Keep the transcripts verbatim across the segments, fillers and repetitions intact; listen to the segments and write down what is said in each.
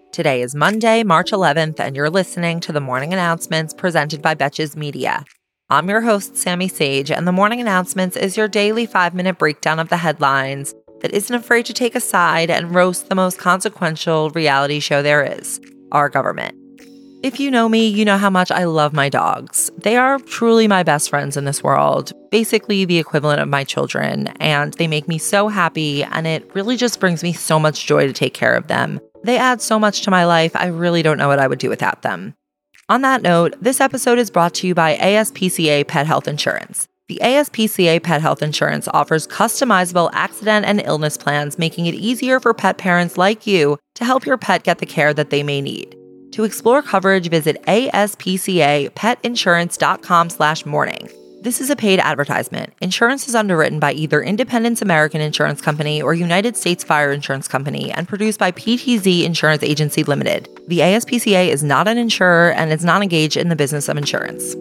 Today is Monday, March eleventh, and you're listening to the Morning Announcements presented by Betches Media. I'm your host, Sammy Sage, and the Morning Announcements is your daily five-minute breakdown of the headlines that isn't afraid to take a side and roast the most consequential reality show there is, our government. If you know me, you know how much I love my dogs. They are truly my best friends in this world, basically the equivalent of my children, and they make me so happy, and it really just brings me so much joy to take care of them. They add so much to my life, I really don't know what I would do without them. On that note, this episode is brought to you by A S P C A Pet Health Insurance. The A S P C A Pet Health Insurance offers customizable accident and illness plans, making it easier for pet parents like you to help your pet get the care that they may need. To explore coverage, visit aspcapetinsurance.com slash morning. This is a paid advertisement. Insurance is underwritten by either Independence American Insurance Company or United States Fire Insurance Company and produced by P T Z Insurance Agency Limited. The A S P C A is not an insurer and is not engaged in the business of insurance.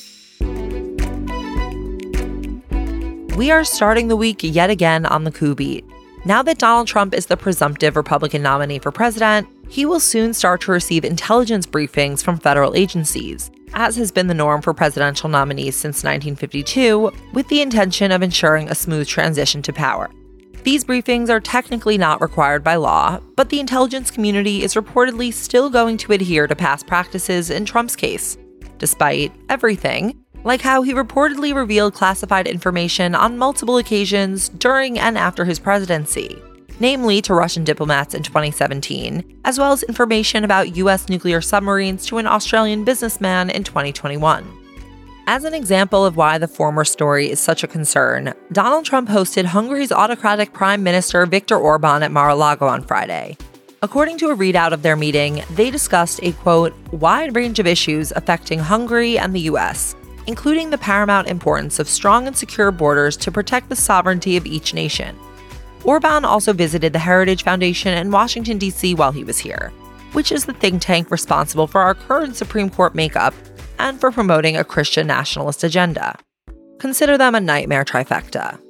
We are starting the week yet again on the coup beat. Now that Donald Trump is the presumptive Republican nominee for president, he will soon start to receive intelligence briefings from federal agencies, as has been the norm for presidential nominees since nineteen fifty-two, with the intention of ensuring a smooth transition to power. These briefings are technically not required by law, but the intelligence community is reportedly still going to adhere to past practices in Trump's case, despite everything, like how he reportedly revealed classified information on multiple occasions during and after his presidency, namely to Russian diplomats in twenty seventeen, as well as information about U S nuclear submarines to an Australian businessman in twenty twenty-one. As an example of why the former story is such a concern, Donald Trump hosted Hungary's autocratic Prime Minister Viktor Orban at Mar-a-Lago on Friday. According to a readout of their meeting, they discussed a, quote, wide range of issues affecting Hungary and the U S, including the paramount importance of strong and secure borders to protect the sovereignty of each nation. Orban also visited the Heritage Foundation in Washington, D C while he was here, which is the think tank responsible for our current Supreme Court makeup and for promoting a Christian nationalist agenda. Consider them a nightmare trifecta.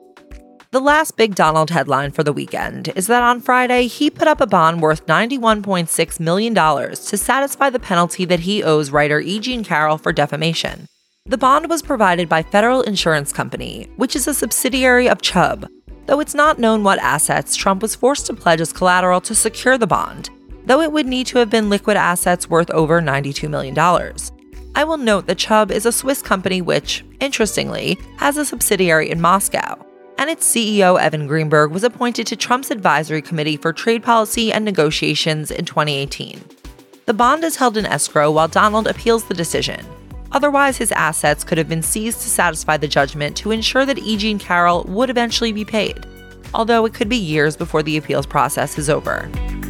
The last big Donald headline for the weekend is that on Friday, he put up a bond worth ninety-one point six million dollars to satisfy the penalty that he owes writer E. Jean Carroll for defamation. The bond was provided by Federal Insurance Company, which is a subsidiary of Chubb, though it's not known what assets Trump was forced to pledge as collateral to secure the bond, though it would need to have been liquid assets worth over ninety-two million dollars. I will note that Chubb is a Swiss company which, interestingly, has a subsidiary in Moscow, and its C E O Evan Greenberg was appointed to Trump's advisory committee for trade policy and negotiations in twenty eighteen. The bond is held in escrow while Donald appeals the decision. Otherwise, his assets could have been seized to satisfy the judgment to ensure that E. Jean Carroll would eventually be paid, although it could be years before the appeals process is over.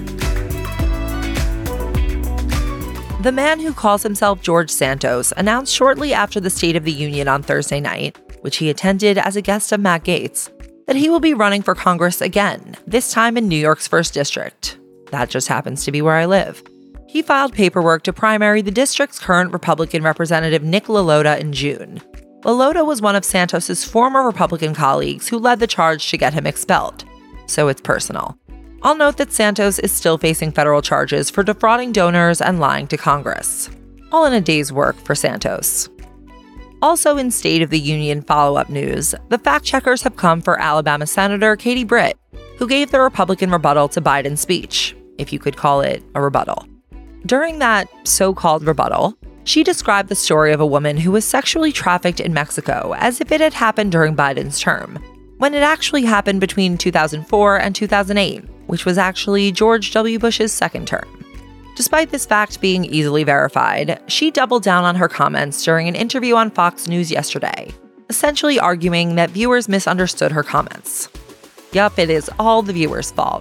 The man who calls himself George Santos announced shortly after the State of the Union on Thursday night, which he attended as a guest of Matt Gaetz, that he will be running for Congress again, this time in New York's first District. That just happens to be where I live. He filed paperwork to primary the district's current Republican representative Nick LaLota in June. LaLota was one of Santos's former Republican colleagues who led the charge to get him expelled. So it's personal. I'll note that Santos is still facing federal charges for defrauding donors and lying to Congress. All in a day's work for Santos. Also in State of the Union follow-up news, the fact-checkers have come for Alabama Senator Katie Britt, who gave the Republican rebuttal to Biden's speech, if you could call it a rebuttal. During that so-called rebuttal, she described the story of a woman who was sexually trafficked in Mexico as if it had happened during Biden's term, when it actually happened between two thousand four and two thousand eight, which was actually George W. Bush's second term. Despite this fact being easily verified, she doubled down on her comments during an interview on Fox News yesterday, essentially arguing that viewers misunderstood her comments. Yup, it is all the viewers' fault.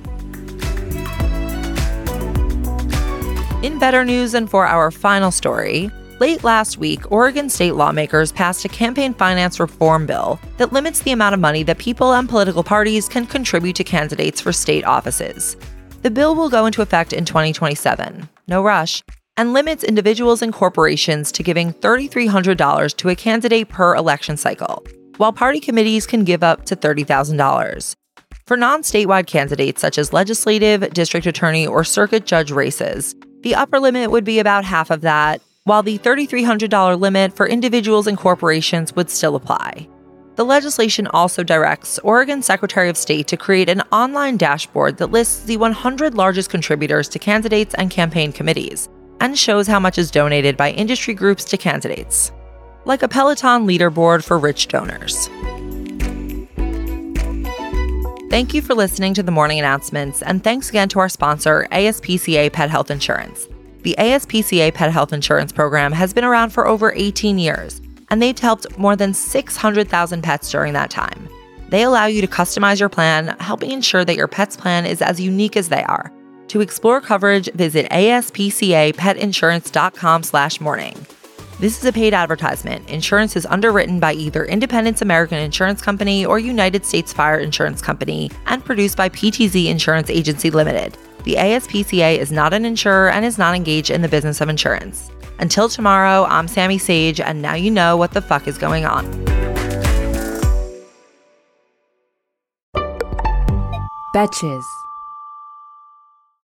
In better news, and for our final story, late last week, Oregon state lawmakers passed a campaign finance reform bill that limits the amount of money that people and political parties can contribute to candidates for state offices. The bill will go into effect in twenty twenty-seven, no rush, and limits individuals and corporations to giving three thousand three hundred dollars to a candidate per election cycle, while party committees can give up to thirty thousand dollars. For non-statewide candidates such as legislative, district attorney, or circuit judge races, the upper limit would be about half of that, while the three thousand three hundred dollars limit for individuals and corporations would still apply. The legislation also directs Oregon's Secretary of State to create an online dashboard that lists the one hundred largest contributors to candidates and campaign committees, and shows how much is donated by industry groups to candidates, like a Peloton leaderboard for rich donors. Thank you for listening to the morning announcements, and thanks again to our sponsor, A S P C A Pet Health Insurance. The A S P C A Pet Health Insurance Program has been around for over eighteen years, and they've helped more than six hundred thousand pets during that time. They allow you to customize your plan, helping ensure that your pet's plan is as unique as they are. To explore coverage, visit A S P C A pet insurance dot com slash morning. This is a paid advertisement. Insurance is underwritten by either Independence American Insurance Company or United States Fire Insurance Company and produced by P T Z Insurance Agency Limited. The A S P C A is not an insurer and is not engaged in the business of insurance. Until tomorrow, I'm Sammy Sage, and now you know what the fuck is going on. Betches.